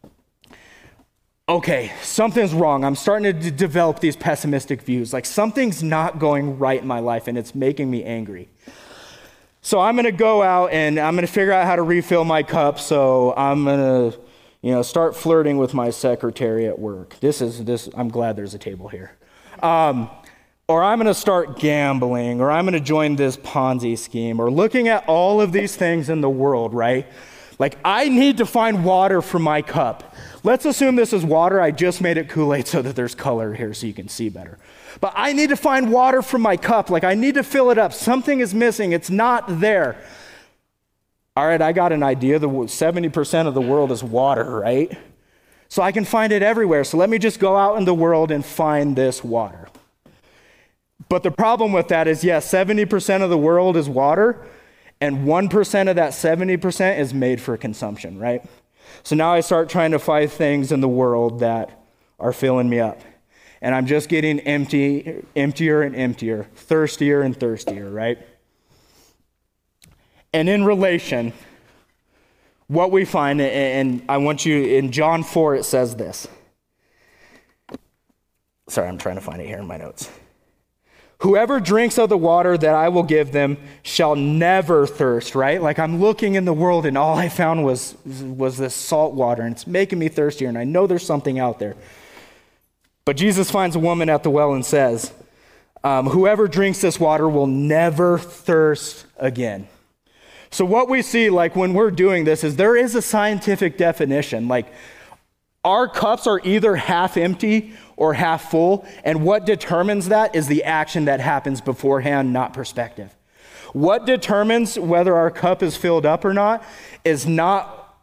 okay, something's wrong. I'm starting to develop these pessimistic views. Like, something's not going right in my life and it's making me angry. So I'm going to go out and I'm going to figure out how to refill my cup. So I'm going to, start flirting with my secretary at work. I'm glad there's a table here. Or I'm going to start gambling, or I'm going to join this Ponzi scheme, or looking at all of these things in the world, right? Like, I need to find water for my cup. Let's assume this is water. I just made it Kool-Aid so that there's color here so you can see better. But I need to find water from my cup. Like, I need to fill it up. Something is missing. It's not there. All right, I got an idea. 70% of the world is water, right? So I can find it everywhere. So let me just go out in the world and find this water. But the problem with that is, yes, 70% of the world is water, and 1% of that 70% is made for consumption, right? So now I start trying to find things in the world that are filling me up. And I'm just getting emptier and emptier, thirstier and thirstier, right? And in relation, what we find, and I want you, in John 4, it says this. Sorry, I'm trying to find it here in my notes. Whoever drinks of the water that I will give them shall never thirst, right? Like, I'm looking in the world and all I found was this salt water, and it's making me thirstier, and I know there's something out there. But Jesus finds a woman at the well and says, whoever drinks this water will never thirst again. So what we see, like, when we're doing this is there is a scientific definition. Like, our cups are either half empty or half full, and what determines that is the action that happens beforehand, not perspective. What determines whether our cup is filled up or not is not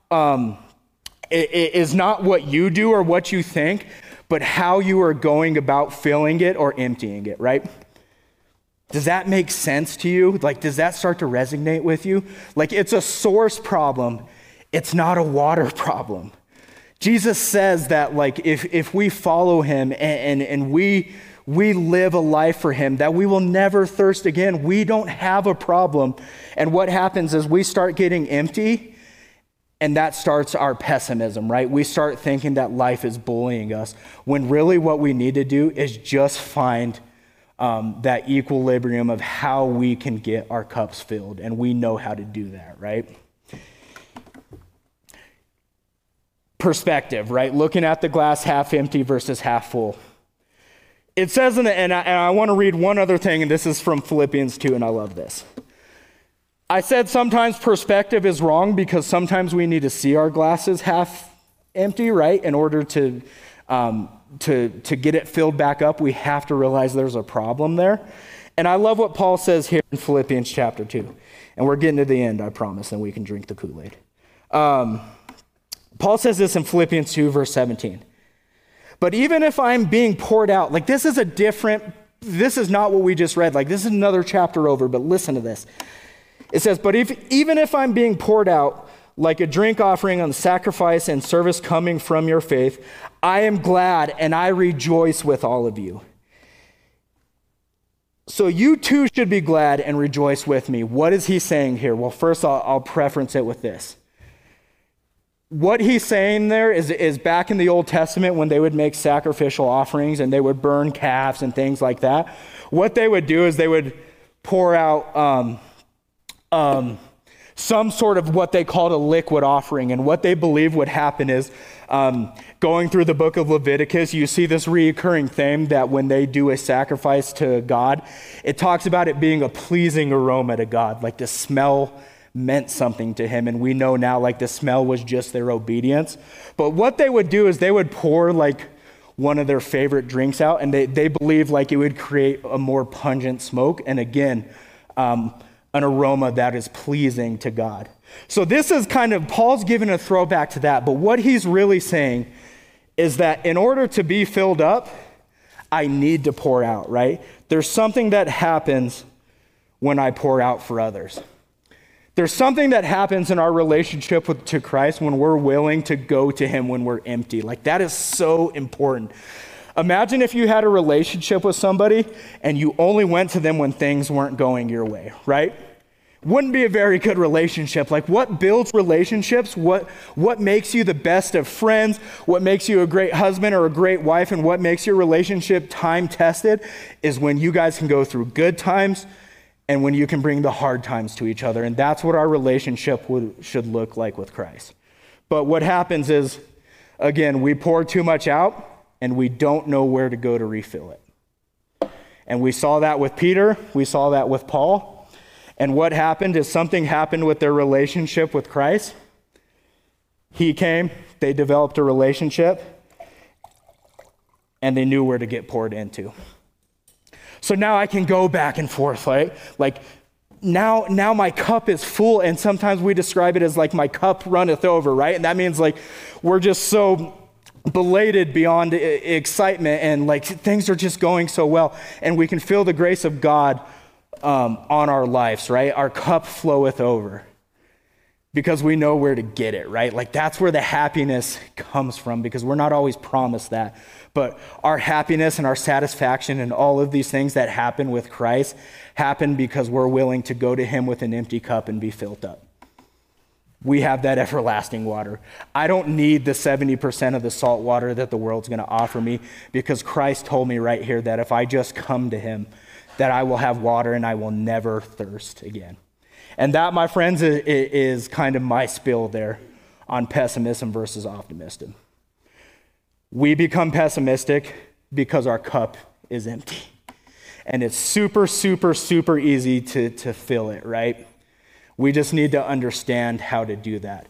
what you do or what you think, but how you are going about filling it or emptying it, right? Does that make sense to you? Like, does that start to resonate with you? Like, it's a source problem. It's not a water problem. Jesus says that, like, if we follow him and we live a life for him, that we will never thirst again. We don't have a problem. And what happens is we start getting empty, and that starts our pessimism, right? We start thinking that life is bullying us, when really what we need to do is just find that equilibrium of how we can get our cups filled, and we know how to do that, right? Perspective, right? Looking at the glass half empty versus half full. It says, and I want to read one other thing, and this is from Philippians 2, and I love this. I said sometimes perspective is wrong because sometimes we need to see our glasses half empty, right? In order to get it filled back up, we have to realize there's a problem there. And I love what Paul says here in Philippians chapter 2. And we're getting to the end, I promise, and we can drink the Kool-Aid. Paul says this in Philippians 2, verse 17. But even if I'm being poured out, like this is not what we just read. Like this is another chapter over, but listen to this. It says, but even if I'm being poured out like a drink offering on sacrifice and service coming from your faith, I am glad and I rejoice with all of you. So you too should be glad and rejoice with me. What is he saying here? Well, first I'll preference it with this. What he's saying there is back in the Old Testament when they would make sacrificial offerings and they would burn calves and things like that. What they would do is they would pour out some sort of what they called a liquid offering. And what they believed would happen is going through the book of Leviticus, you see this recurring theme that when they do a sacrifice to God, it talks about it being a pleasing aroma to God, like the smell meant something to him. And we know now like the smell was just their obedience. But what they would do is they would pour like one of their favorite drinks out, and they believed like it would create a more pungent smoke. And again, an aroma that is pleasing to God. So this is kind of, Paul's giving a throwback to that, but what he's really saying is that in order to be filled up, I need to pour out, right? There's something that happens when I pour out for others. There's something that happens in our relationship to Christ when we're willing to go to him when we're empty. Like that is so important. Imagine if you had a relationship with somebody and you only went to them when things weren't going your way, right? Wouldn't be a very good relationship. Like what builds relationships, what makes you the best of friends, what makes you a great husband or a great wife, and what makes your relationship time tested is when you guys can go through good times and when you can bring the hard times to each other. And that's what our relationship should look like with Christ. But what happens is, again, we pour too much out and we don't know where to go to refill it. And we saw that with Peter, we saw that with Paul. And what happened is something happened with their relationship with Christ. He came, they developed a relationship, and they knew where to get poured into. So now I can go back and forth, right? Like now my cup is full, and sometimes we describe it as like my cup runneth over, right? And that means like we're just so belated beyond excitement, and like things are just going so well, and we can feel the grace of God on our lives, right? Our cup floweth over because we know where to get it, right? Like that's where the happiness comes from, because we're not always promised that. But our happiness and our satisfaction and all of these things that happen with Christ happen because we're willing to go to him with an empty cup and be filled up. We have that everlasting water. I don't need the 70% of the salt water that the world's going to offer me, because Christ told me right here that if I just come to him, that I will have water and I will never thirst again. And that, my friends, is kind of my spill there on pessimism versus optimism. We become pessimistic because our cup is empty. And it's super, super, super easy to fill it, right? We just need to understand how to do that.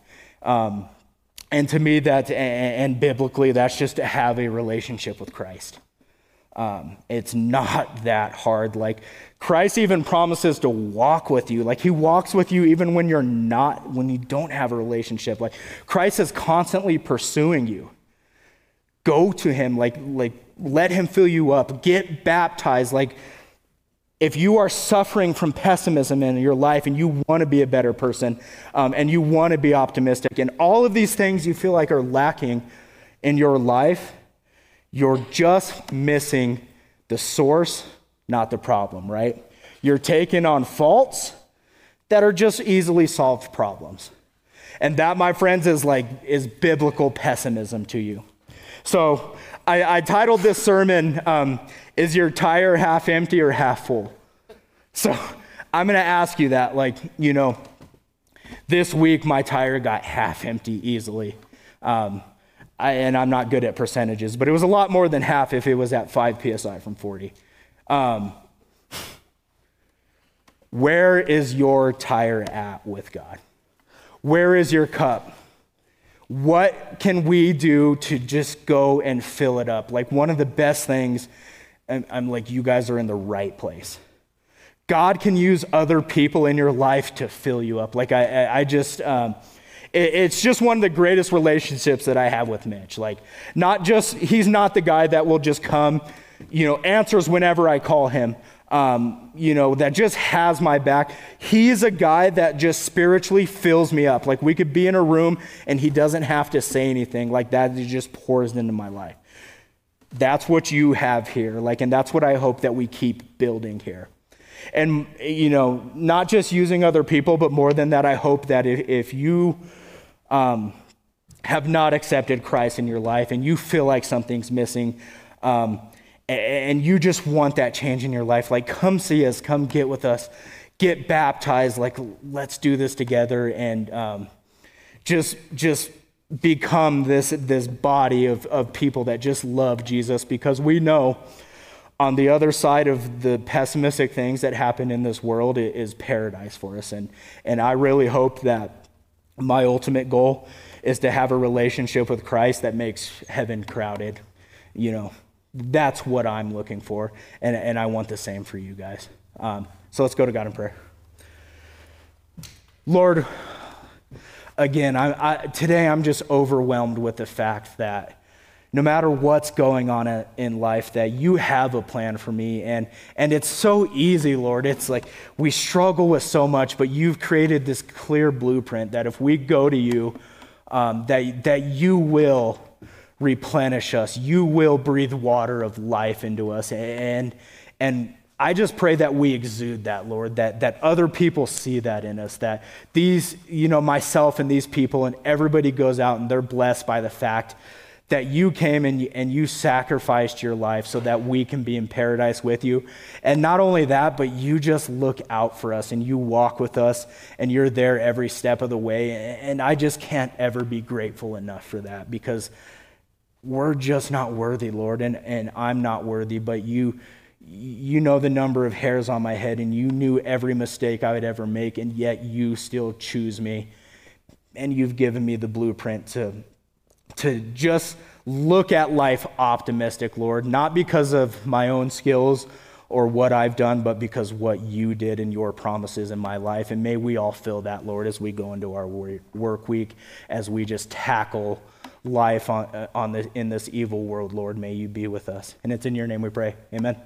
And to me, and biblically, that's just to have a relationship with Christ. It's not that hard. Like Christ even promises to walk with you. Like he walks with you even when when you don't have a relationship. Like Christ is constantly pursuing you. Go to him, like let him fill you up. Get baptized. Like if you are suffering from pessimism in your life and you want to be a better person, and you want to be optimistic, and all of these things you feel like are lacking in your life, you're just missing the source, not the problem, right? You're taking on faults that are just easily solved problems. And that, my friends, is biblical pessimism to you. So I titled this sermon, Is Your Tire Half Empty or Half Full? So I'm going to ask you that, this week my tire got half empty easily. And I'm not good at percentages, but it was a lot more than half if it was at 5 PSI from 40. Where is your tire at with God? Where is your cup? What can we do to just go and fill it up? Like, one of the best things, I'm like, you guys are in the right place. God can use other people in your life to fill you up. Like, it's just one of the greatest relationships that I have with Mitch. Like, he's not the guy that will just come, answers whenever I call him, that just has my back. He's a guy that just spiritually fills me up. Like, we could be in a room and he doesn't have to say anything like that. He just pours into my life. That's what you have here. Like, and that's what I hope that we keep building here. And, not just using other people, but more than that, I hope that if you have not accepted Christ in your life and you feel like something's missing, and you just want that change in your life, like, come see us, come get with us, get baptized, like, let's do this together, and just become this body of people that just love Jesus, because we know on the other side of the pessimistic things that happen in this world is paradise for us. And I really hope that my ultimate goal is to have a relationship with Christ that makes heaven crowded. That's what I'm looking for. And I want the same for you guys. So let's go to God in prayer. Lord, again, today I'm just overwhelmed with the fact that no matter what's going on in life, that you have a plan for me. And it's so easy, Lord. It's like we struggle with so much, but you've created this clear blueprint that if we go to you, that you will replenish us. You will breathe water of life into us. And I just pray that we exude that, Lord, that other people see that in us, that these, myself and these people and everybody goes out and they're blessed by the fact that you came and you sacrificed your life so that we can be in paradise with you. And not only that, but you just look out for us and you walk with us and you're there every step of the way. And I just can't ever be grateful enough for that, because we're just not worthy, Lord, and I'm not worthy, but you know the number of hairs on my head, and you knew every mistake I would ever make, and yet you still choose me. And you've given me the blueprint to just look at life optimistic, Lord, not because of my own skills or what I've done, but because what you did and your promises in my life. And may we all feel that, Lord, as we go into our work week, as we just tackle life in this evil world, Lord. May you be with us. And it's in your name we pray. Amen.